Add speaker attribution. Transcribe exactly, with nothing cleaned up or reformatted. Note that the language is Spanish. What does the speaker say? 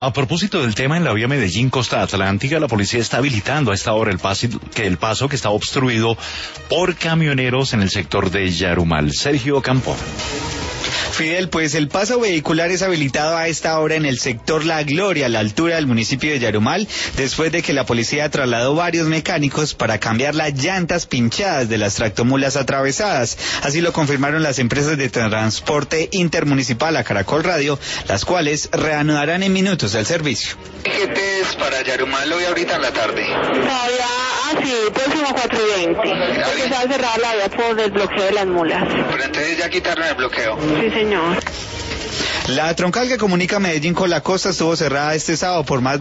Speaker 1: A propósito del tema, en la vía Medellín-Costa Atlántica, la policía está habilitando a esta hora el paso que, el paso que está obstruido por camioneros en el sector de Yarumal. Sergio Campo.
Speaker 2: Fidel, pues el paso vehicular es habilitado a esta hora en el sector La Gloria, a la altura del municipio de Yarumal, después de que la policía trasladó varios mecánicos para cambiar las llantas pinchadas de las tractomulas atravesadas. Así lo confirmaron las empresas de transporte intermunicipal a Caracol Radio, las cuales reanudarán en minutos el servicio.
Speaker 3: ¿Qué es para Yarumal hoy ahorita en la tarde?
Speaker 4: Todavía, así, próximo cuatro y veinte, porque se va a cerrar la vía por el bloqueo de las mulas.
Speaker 3: Pero entonces ya quitaron el bloqueo.
Speaker 4: Sí, señor.
Speaker 2: La troncal que comunica Medellín con la costa estuvo cerrada este sábado por más